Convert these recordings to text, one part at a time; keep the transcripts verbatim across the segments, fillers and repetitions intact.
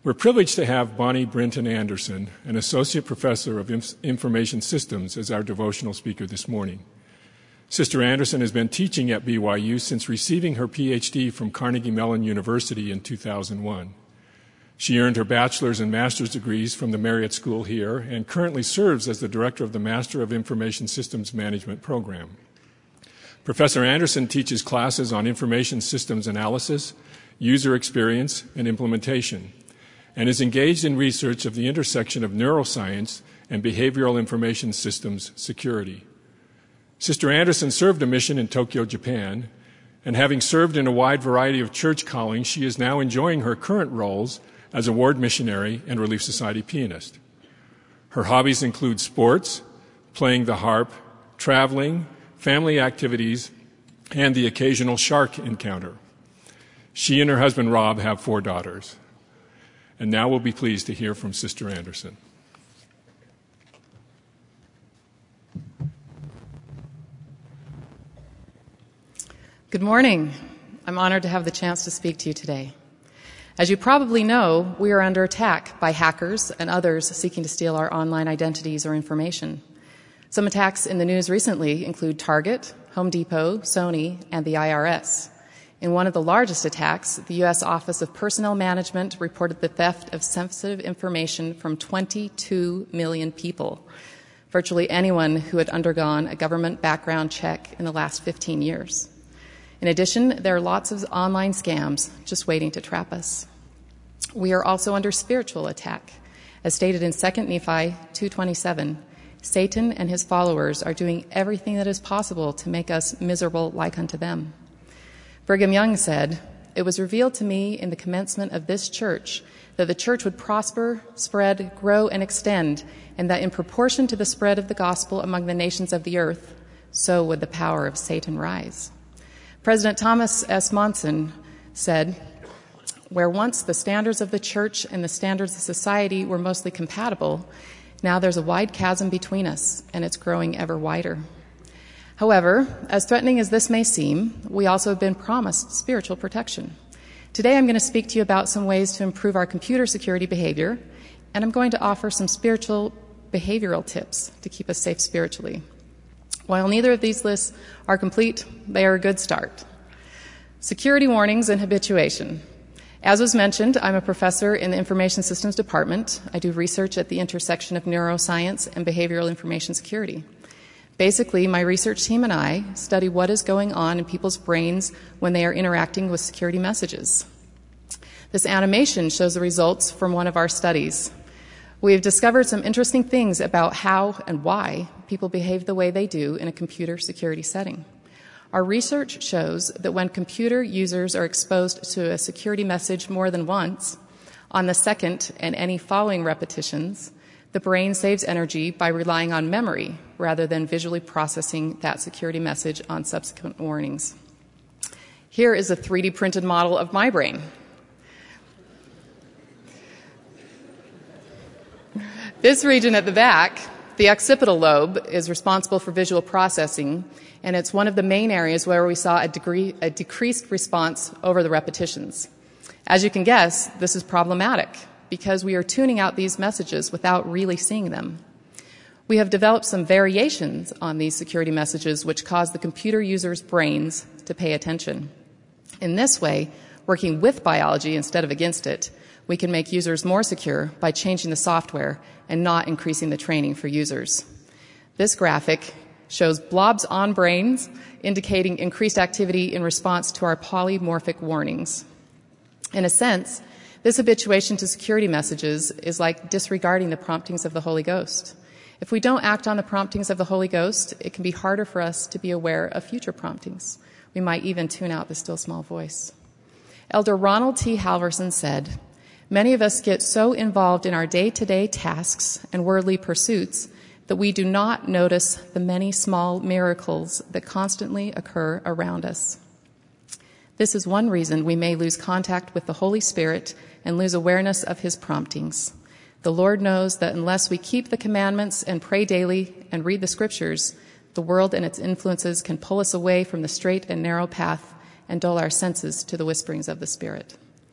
We're privileged to have Bonnie Brinton Anderson, an associate professor of Inf- information systems, as our devotional speaker this morning. Sister Anderson has been teaching at B Y U since receiving her P H D from Carnegie Mellon University in two thousand one. She earned her bachelor's and master's degrees from the Marriott School here and currently serves as the director of the Master of Information Systems Management program. Professor Anderson teaches classes on information systems analysis, user experience, and implementation, and is engaged in research of the intersection of neuroscience and behavioral information systems security. Sister Anderson served a mission in Tokyo, Japan, and having served in a wide variety of church callings, she is now enjoying her current roles as a ward missionary and Relief Society pianist. Her hobbies include sports, playing the harp, traveling, family activities, and the occasional shark encounter. She and her husband Rob have four daughters. And now we'll be pleased to hear from Sister Anderson. Good morning. I'm honored to have the chance to speak to you today. As you probably know, we are under attack by hackers and others seeking to steal our online identities or information. Some attacks in the news recently include Target, Home Depot, Sony, and the I R S. In one of the largest attacks, the U S Office of Personnel Management reported the theft of sensitive information from twenty-two million people, virtually anyone who had undergone a government background check in the last fifteen years. In addition, there are lots of online scams just waiting to trap us. We are also under spiritual attack. As stated in Second Nephi two twenty-seven, Satan and his followers are doing everything that is possible to make us miserable like unto them. Brigham Young said, "It was revealed to me in the commencement of this church that the church would prosper, spread, grow, and extend, and that in proportion to the spread of the gospel among the nations of the earth, so would the power of Satan rise." President Thomas S. Monson said, "Where once the standards of the church and the standards of society were mostly compatible, now there's a wide chasm between us, and it's growing ever wider." However, as threatening as this may seem, we also have been promised spiritual protection. Today I'm going to speak to you about some ways to improve our computer security behavior, and I'm going to offer some spiritual behavioral tips to keep us safe spiritually. While neither of these lists are complete, they are a good start. Security warnings and habituation. As was mentioned, I'm a professor in the Information Systems Department. I do research at the intersection of neuroscience and behavioral information security. Basically, my research team and I study what is going on in people's brains when they are interacting with security messages. This animation shows the results from one of our studies. We have discovered some interesting things about how and why people behave the way they do in a computer security setting. Our research shows that when computer users are exposed to a security message more than once, on the second and any following repetitions, the brain saves energy by relying on memory rather than visually processing that security message on subsequent warnings. Here is a three D printed model of my brain. This region at the back, the occipital lobe, is responsible for visual processing, and it's one of the main areas where we saw a, degree, a decreased response over the repetitions. As you can guess, this is problematic because we are tuning out these messages without really seeing them. We have developed some variations on these security messages which cause the computer user's brains to pay attention. In this way, working with biology instead of against it, we can make users more secure by changing the software and not increasing the training for users. This graphic shows blobs on brains indicating increased activity in response to our polymorphic warnings. In a sense, this habituation to security messages is like disregarding the promptings of the Holy Ghost. If we don't act on the promptings of the Holy Ghost, it can be harder for us to be aware of future promptings. We might even tune out the still small voice. Elder Ronald T. Halverson said, "Many of us get so involved in our day-to-day tasks and worldly pursuits that we do not notice the many small miracles that constantly occur around us. This is one reason we may lose contact with the Holy Spirit and lose awareness of His promptings. The Lord knows that unless we keep the commandments and pray daily and read the Scriptures, the world and its influences can pull us away from the straight and narrow path and dull our senses to the whisperings of the Spirit."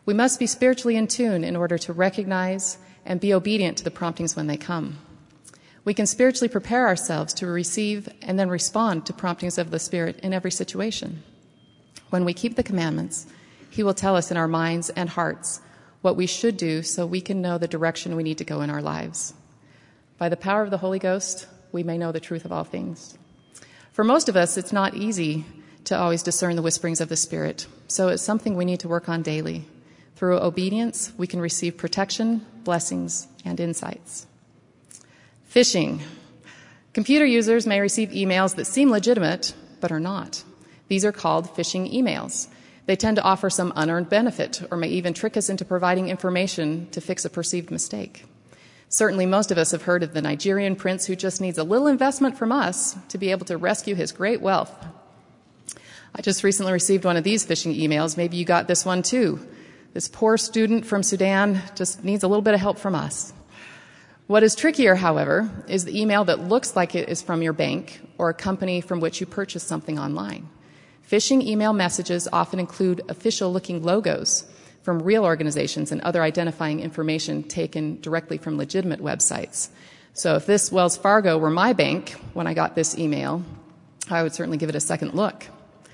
We must be spiritually in tune in order to recognize and be obedient to the promptings when they come. We can spiritually prepare ourselves to receive and then respond to promptings of the Spirit in every situation. When we keep the commandments, He will tell us in our minds and hearts what we should do so we can know the direction we need to go in our lives. By the power of the Holy Ghost, we may know the truth of all things. For most of us, it's not easy to always discern the whisperings of the Spirit, so it's something we need to work on daily. Through obedience, we can receive protection, blessings, and insights. Phishing. Computer users may receive emails that seem legitimate, but are not. These are called phishing emails. They tend to offer some unearned benefit or may even trick us into providing information to fix a perceived mistake. Certainly most of us have heard of the Nigerian prince who just needs a little investment from us to be able to rescue his great wealth. I just recently received one of these phishing emails. Maybe you got this one too. This poor student from Sudan just needs a little bit of help from us. What is trickier, however, is the email that looks like it is from your bank or a company from which you purchased something online. Phishing email messages often include official-looking logos from real organizations and other identifying information taken directly from legitimate websites. So if this Wells Fargo were my bank when I got this email, I would certainly give it a second look.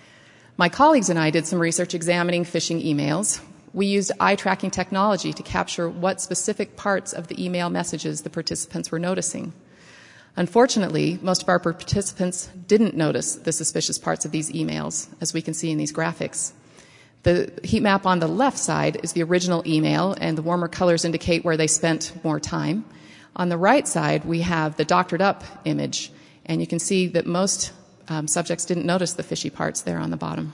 My colleagues and I did some research examining phishing emails. We used eye tracking technology to capture what specific parts of the email messages the participants were noticing. Unfortunately, most of our participants didn't notice the suspicious parts of these emails, as we can see in these graphics. The heat map on the left side is the original email, and the warmer colors indicate where they spent more time. On the right side, we have the doctored up image, and you can see that most um, subjects didn't notice the fishy parts there on the bottom.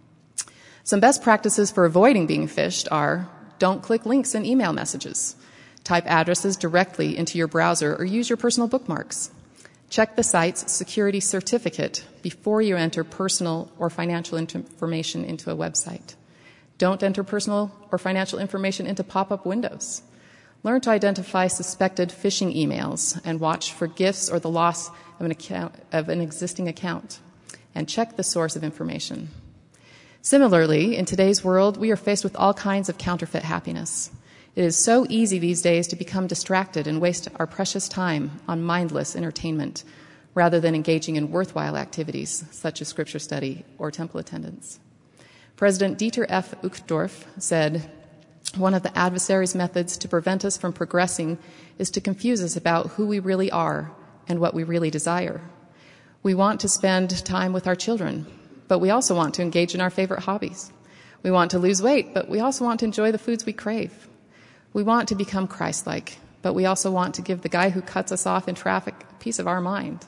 Some best practices for avoiding being phished are: don't click links in email messages. Type addresses directly into your browser or use your personal bookmarks. Check the site's security certificate before you enter personal or financial information into a website. Don't enter personal or financial information into pop-up windows. Learn to identify suspected phishing emails and watch for gifts or the loss of an, account, of an existing account. And check the source of information. Similarly, in today's world, we are faced with all kinds of counterfeit happiness. It is so easy these days to become distracted and waste our precious time on mindless entertainment rather than engaging in worthwhile activities such as scripture study or temple attendance. President Dieter F. Uchtdorf said, "One of the adversary's methods to prevent us from progressing is to confuse us about who we really are and what we really desire. We want to spend time with our children, but we also want to engage in our favorite hobbies. We want to lose weight, but we also want to enjoy the foods we crave. We want to become Christ-like, but we also want to give the guy who cuts us off in traffic a piece of our mind."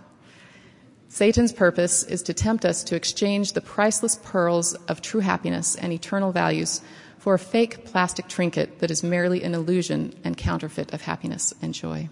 Satan's purpose is to tempt us to exchange the priceless pearls of true happiness and eternal values for a fake plastic trinket that is merely an illusion and counterfeit of happiness and joy.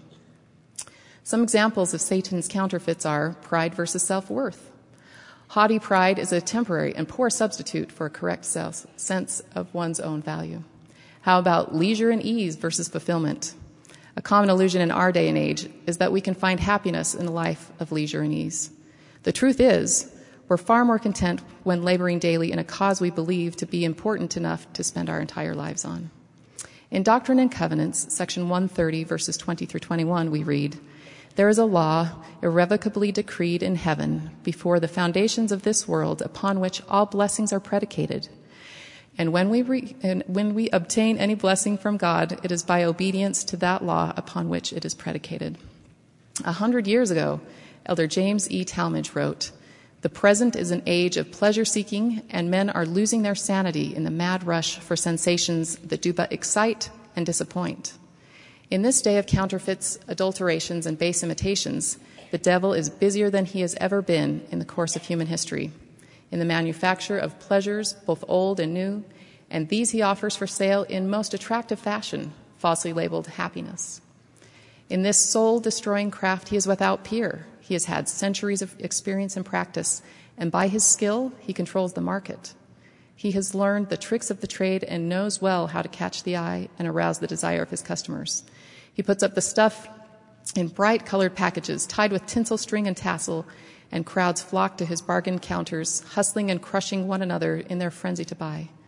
Some examples of Satan's counterfeits are pride versus self-worth. Haughty pride is a temporary and poor substitute for a correct self sense of one's own value. How about leisure and ease versus fulfillment? A common illusion in our day and age is that we can find happiness in a life of leisure and ease. The truth is, we're far more content when laboring daily in a cause we believe to be important enough to spend our entire lives on. In Doctrine and Covenants, section one thirty, verses twenty through twenty-one, we read, "There is a law irrevocably decreed in heaven before the foundations of this world upon which all blessings are predicated. And when we re- and when we obtain any blessing from God, it is by obedience to that law upon which it is predicated." A hundred years ago, Elder James E. Talmage wrote, "The present is an age of pleasure-seeking, and men are losing their sanity in the mad rush for sensations that do but excite and disappoint. In this day of counterfeits, adulterations, and base imitations, the devil is busier than he has ever been in the course of human history, in the manufacture of pleasures, both old and new, and these he offers for sale in most attractive fashion, falsely labeled happiness. In this soul-destroying craft he is without peer. He has had centuries of experience and practice, and by his skill, he controls the market. He has learned the tricks of the trade and knows well how to catch the eye and arouse the desire of his customers. He puts up the stuff in bright-colored packages tied with tinsel string and tassel, and crowds flock to his bargain counters, hustling and crushing one another in their frenzy to buy.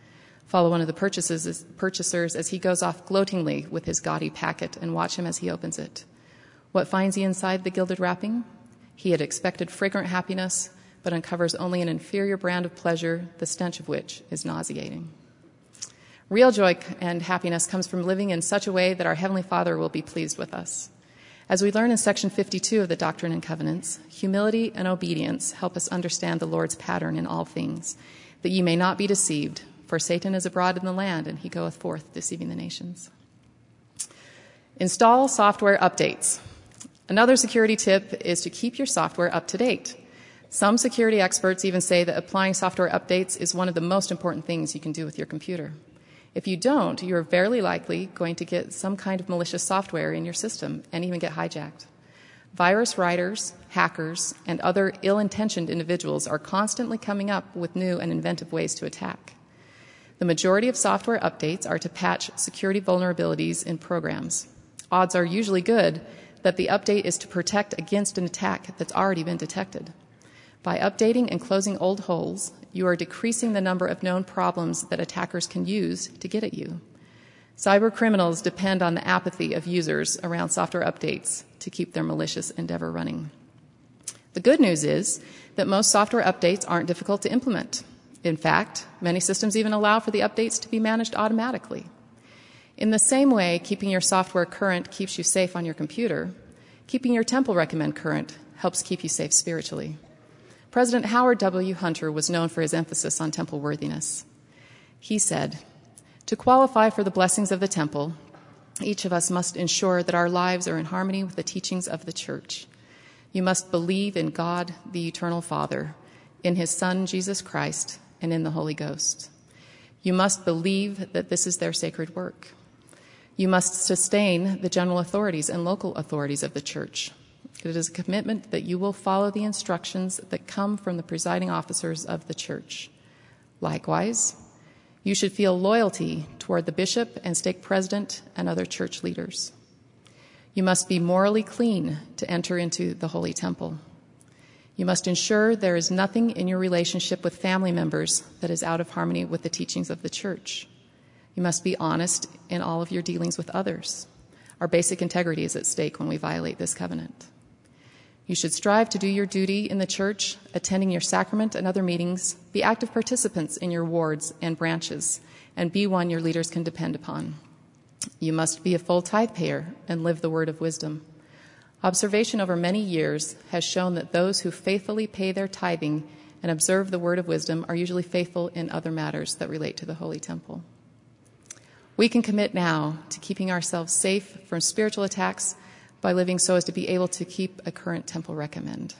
Follow one of the purchases, purchasers as he goes off gloatingly with his gaudy packet and watch him as he opens it. What finds he inside the gilded wrapping? He had expected fragrant happiness, but uncovers only an inferior brand of pleasure, the stench of which is nauseating. Real joy and happiness comes from living in such a way that our Heavenly Father will be pleased with us. As we learn in section fifty-two of the Doctrine and Covenants, humility and obedience help us understand the Lord's pattern in all things, that ye may not be deceived, for Satan is abroad in the land, and he goeth forth deceiving the nations. Install software updates. Another security tip is to keep your software up to date. Some security experts even say that applying software updates is one of the most important things you can do with your computer. If you don't, you are very likely going to get some kind of malicious software in your system and even get hijacked. Virus writers, hackers, and other ill-intentioned individuals are constantly coming up with new and inventive ways to attack. The majority of software updates are to patch security vulnerabilities in programs. Odds are usually good that the update is to protect against an attack that's already been detected. By updating and closing old holes, you are decreasing the number of known problems that attackers can use to get at you. Cyber criminals depend on the apathy of users around software updates to keep their malicious endeavor running. The good news is that most software updates aren't difficult to implement. In fact, many systems even allow for the updates to be managed automatically. In the same way, keeping your software current keeps you safe on your computer, keeping your temple recommend current helps keep you safe spiritually. President Howard W. Hunter was known for his emphasis on temple worthiness. He said, "To qualify for the blessings of the temple, each of us must ensure that our lives are in harmony with the teachings of the church. You must believe in God, the eternal Father, in his Son, Jesus Christ, and in the Holy Ghost. You must believe that this is their sacred work. You must sustain the general authorities and local authorities of the church. It is a commitment that you will follow the instructions that come from the presiding officers of the church. Likewise, you should feel loyalty toward the bishop and stake president and other church leaders. You must be morally clean to enter into the holy temple. You must ensure there is nothing in your relationship with family members that is out of harmony with the teachings of the church. You must be honest in all of your dealings with others. Our basic integrity is at stake when we violate this covenant. You should strive to do your duty in the church, attending your sacrament and other meetings, be active participants in your wards and branches, and be one your leaders can depend upon. You must be a full tithe payer and live the word of wisdom. Observation over many years has shown that those who faithfully pay their tithing and observe the word of wisdom are usually faithful in other matters that relate to the Holy Temple. We can commit now to keeping ourselves safe from spiritual attacks by living so as to be able to keep a current temple recommend.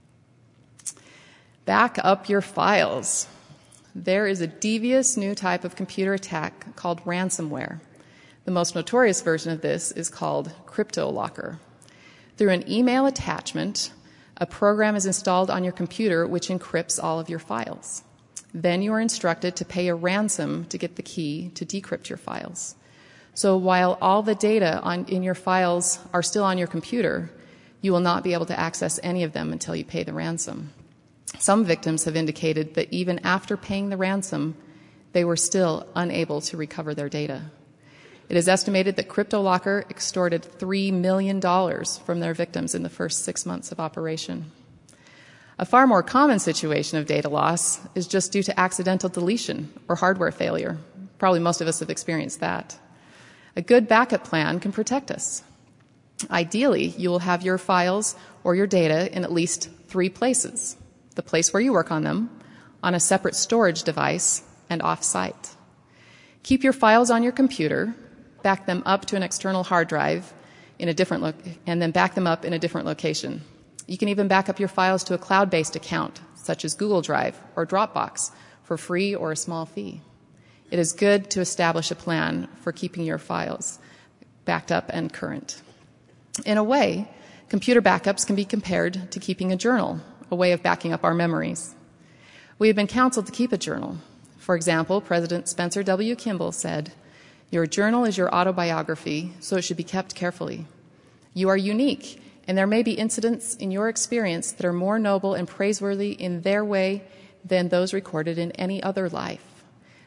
Back up your files. There is a devious new type of computer attack called ransomware. The most notorious version of this is called CryptoLocker. Through an email attachment, a program is installed on your computer which encrypts all of your files. Then you are instructed to pay a ransom to get the key to decrypt your files. So while all the data on, in your files are still on your computer, you will not be able to access any of them until you pay the ransom. Some victims have indicated that even after paying the ransom, they were still unable to recover their data. It is estimated that CryptoLocker extorted three million dollars from their victims in the first six months of operation. A far more common situation of data loss is just due to accidental deletion or hardware failure. Probably most of us have experienced that. A good backup plan can protect us. Ideally, you will have your files or your data in at least three places: the place where you work on them, on a separate storage device, and off-site. Keep your files on your computer, back them up to an external hard drive in a different lo- and then back them up in a different location. You can even back up your files to a cloud-based account, such as Google Drive or Dropbox, for free or a small fee. It is good to establish a plan for keeping your files backed up and current. In a way, computer backups can be compared to keeping a journal, a way of backing up our memories. We have been counseled to keep a journal. For example, President Spencer W. Kimball said, "Your journal is your autobiography, so it should be kept carefully. You are unique, and there may be incidents in your experience that are more noble and praiseworthy in their way than those recorded in any other life.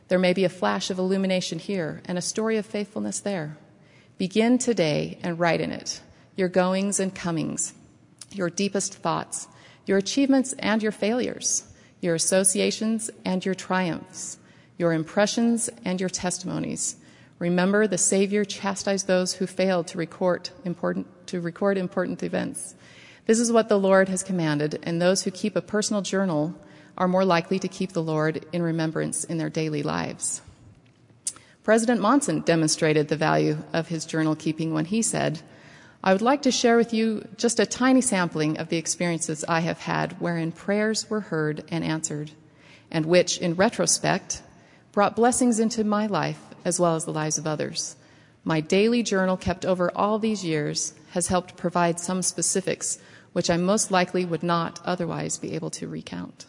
There may be a flash of illumination here and a story of faithfulness there. Begin today and write in it your goings and comings, your deepest thoughts, your achievements and your failures, your associations and your triumphs, your impressions and your testimonies. Remember, the Savior chastised those who failed to record important, to record important events. This is what the Lord has commanded, and those who keep a personal journal are more likely to keep the Lord in remembrance in their daily lives. President Monson demonstrated the value of his journal keeping when he said, "I would like to share with you just a tiny sampling of the experiences I have had wherein prayers were heard and answered, and which, in retrospect, brought blessings into my life as well as the lives of others. My daily journal kept over all these years has helped provide some specifics which I most likely would not otherwise be able to recount."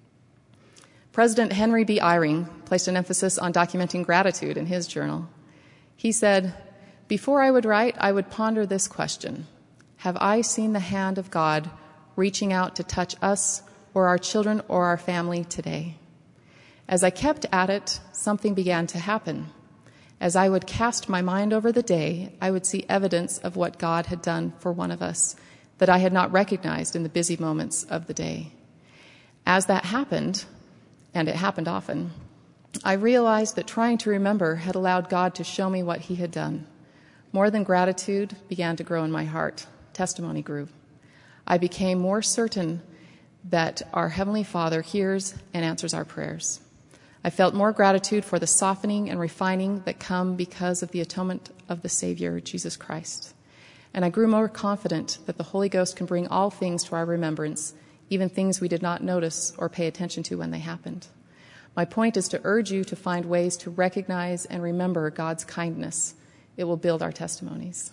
President Henry B. Eyring placed an emphasis on documenting gratitude in his journal. He said, "Before I would write, I would ponder this question. Have I seen the hand of God reaching out to touch us or our children or our family today? As I kept at it, something began to happen. As I would cast my mind over the day, I would see evidence of what God had done for one of us that I had not recognized in the busy moments of the day. As that happened, and it happened often, I realized that trying to remember had allowed God to show me what he had done. More than gratitude began to grow in my heart. Testimony grew. I became more certain that our Heavenly Father hears and answers our prayers. I felt more gratitude for the softening and refining that come because of the atonement of the Savior, Jesus Christ. And I grew more confident that the Holy Ghost can bring all things to our remembrance, even things we did not notice or pay attention to when they happened. My point is to urge you to find ways to recognize and remember God's kindness. It will build our testimonies.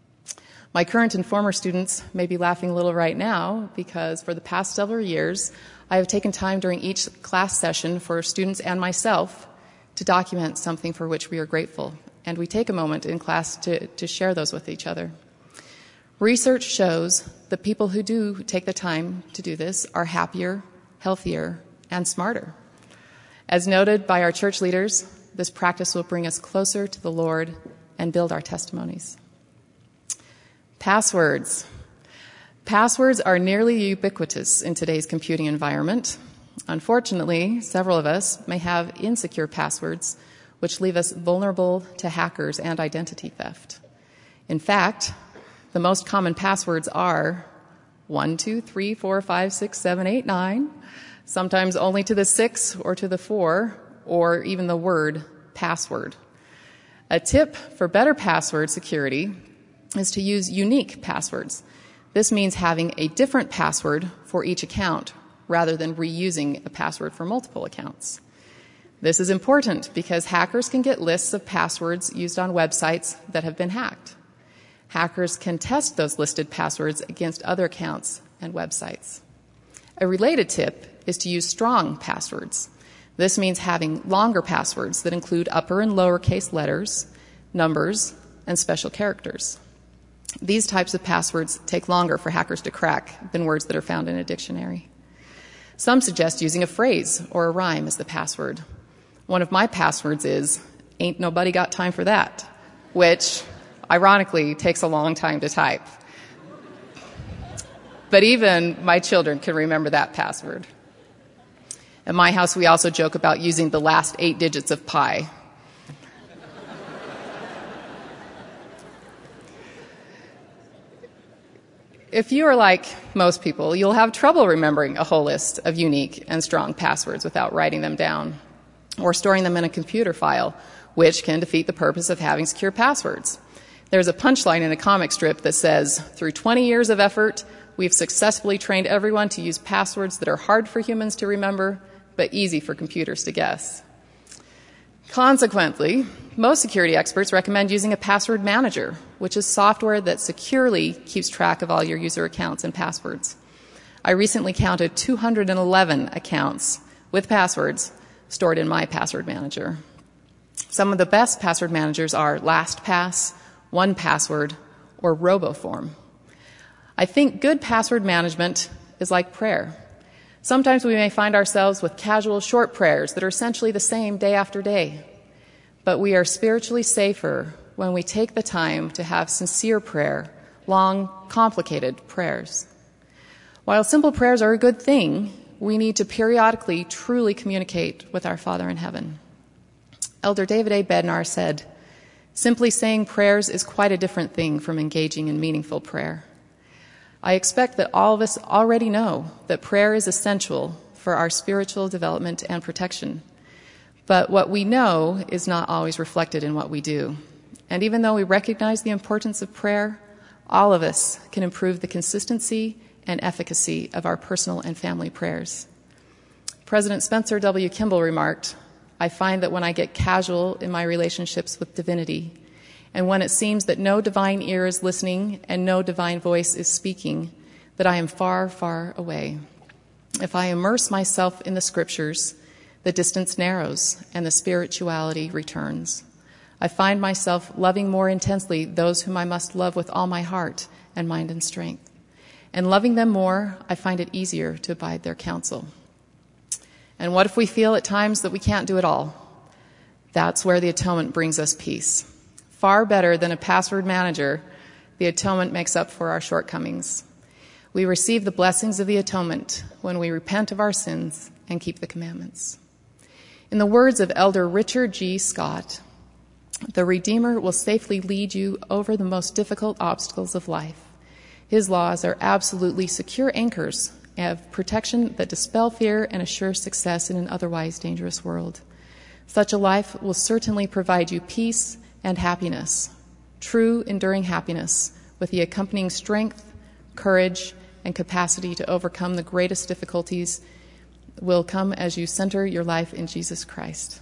My current and former students may be laughing a little right now because for the past several years, I have taken time during each class session for students and myself to document something for which we are grateful. And we take a moment in class to, to share those with each other. Research shows that people who do take the time to do this are happier, healthier, and smarter. As noted by our church leaders, this practice will bring us closer to the Lord and build our testimonies. Passwords. Passwords are nearly ubiquitous in today's computing environment. Unfortunately, several of us may have insecure passwords, which leave us vulnerable to hackers and identity theft. In fact, the most common passwords are one, two, three, four, five, six, seven, eight, nine, sometimes only to the six or to the four, or even the word password. A tip for better password security is to use unique passwords. This means having a different password for each account rather than reusing a password for multiple accounts. This is important because hackers can get lists of passwords used on websites that have been hacked. Hackers can test those listed passwords against other accounts and websites. A related tip is to use strong passwords. This means having longer passwords that include upper and lowercase letters, numbers, and special characters. These types of passwords take longer for hackers to crack than words that are found in a dictionary. Some suggest using a phrase or a rhyme as the password. One of my passwords is, "Ain't nobody got time for that," which ironically takes a long time to type. But even my children can remember that password. At my house, we also joke about using the last eight digits of pi. If you are like most people, you'll have trouble remembering a whole list of unique and strong passwords without writing them down or storing them in a computer file, which can defeat the purpose of having secure passwords. There's a punchline in a comic strip that says, "Through twenty years of effort, we've successfully trained everyone to use passwords that are hard for humans to remember, but easy for computers to guess." Consequently, most security experts recommend using a password manager, which is software that securely keeps track of all your user accounts and passwords. I recently counted two hundred eleven accounts with passwords stored in my password manager. Some of the best password managers are LastPass, one password, or RoboForm. I think good password management is like prayer. Sometimes we may find ourselves with casual short prayers that are essentially the same day after day. But we are spiritually safer when we take the time to have sincere prayer, long, complicated prayers. While simple prayers are a good thing, we need to periodically truly communicate with our Father in heaven. Elder David A. Bednar said, "Simply saying prayers is quite a different thing from engaging in meaningful prayer." I expect that all of us already know that prayer is essential for our spiritual development and protection. But what we know is not always reflected in what we do. And even though we recognize the importance of prayer, all of us can improve the consistency and efficacy of our personal and family prayers. President Spencer W. Kimball remarked, "I find that when I get casual in my relationships with divinity, and when it seems that no divine ear is listening and no divine voice is speaking, that I am far, far away. If I immerse myself in the scriptures, the distance narrows and the spirituality returns. I find myself loving more intensely those whom I must love with all my heart and mind and strength. And loving them more, I find it easier to abide their counsel." And what if we feel at times that we can't do it all? That's where the atonement brings us peace. Far better than a password manager, the atonement makes up for our shortcomings. We receive the blessings of the atonement when we repent of our sins and keep the commandments. In the words of Elder Richard G. Scott, "The Redeemer will safely lead you over the most difficult obstacles of life. His laws are absolutely secure anchors of protection that dispel fear and assure success in an otherwise dangerous world. Such a life will certainly provide you peace and happiness, true, enduring happiness, with the accompanying strength, courage, and capacity to overcome the greatest difficulties will come as you center your life in Jesus Christ."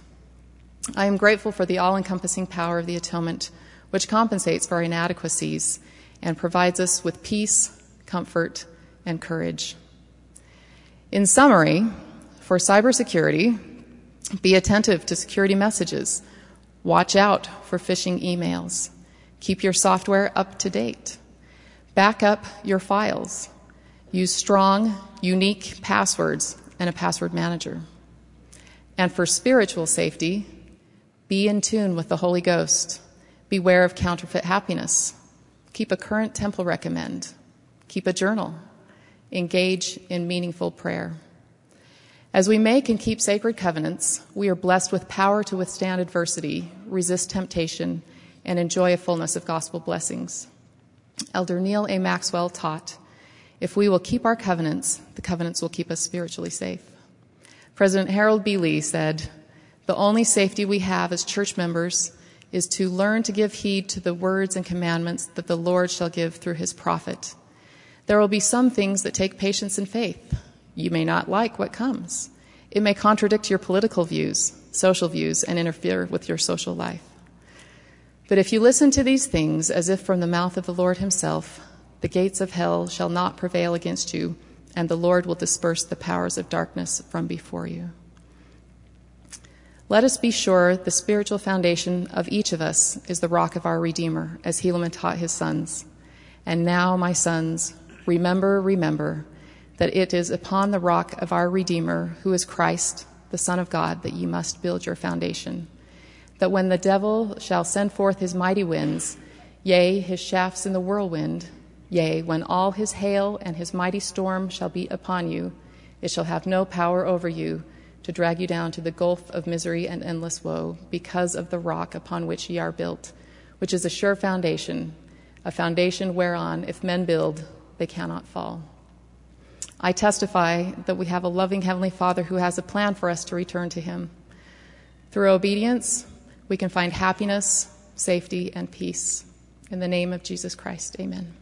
I am grateful for the all-encompassing power of the atonement, which compensates for our inadequacies and provides us with peace, comfort, and courage. In summary, for cybersecurity, be attentive to security messages. Watch out for phishing emails. Keep your software up to date. Back up your files. Use strong, unique passwords and a password manager. And for spiritual safety, be in tune with the Holy Ghost. Beware of counterfeit happiness. Keep a current temple recommend. Keep a journal. Engage in meaningful prayer. As we make and keep sacred covenants, we are blessed with power to withstand adversity, resist temptation, and enjoy a fullness of gospel blessings. Elder Neil A. Maxwell taught, "If we will keep our covenants, the covenants will keep us spiritually safe." President Harold B. Lee said, "The only safety we have as church members is to learn to give heed to the words and commandments that the Lord shall give through his prophet. There will be some things that take patience and faith. You may not like what comes. It may contradict your political views, social views, and interfere with your social life. But if you listen to these things as if from the mouth of the Lord himself, the gates of hell shall not prevail against you, and the Lord will disperse the powers of darkness from before you." Let us be sure the spiritual foundation of each of us is the rock of our Redeemer, as Helaman taught his sons. "And now, my sons, remember, remember, that it is upon the rock of our Redeemer, who is Christ, the Son of God, that ye must build your foundation. That when the devil shall send forth his mighty winds, yea, his shafts in the whirlwind, yea, when all his hail and his mighty storm shall beat upon you, it shall have no power over you to drag you down to the gulf of misery and endless woe, because of the rock upon which ye are built, which is a sure foundation, a foundation whereon, if men build, they cannot fall." I testify that we have a loving Heavenly Father who has a plan for us to return to him. Through obedience, we can find happiness, safety, and peace. In the name of Jesus Christ, amen.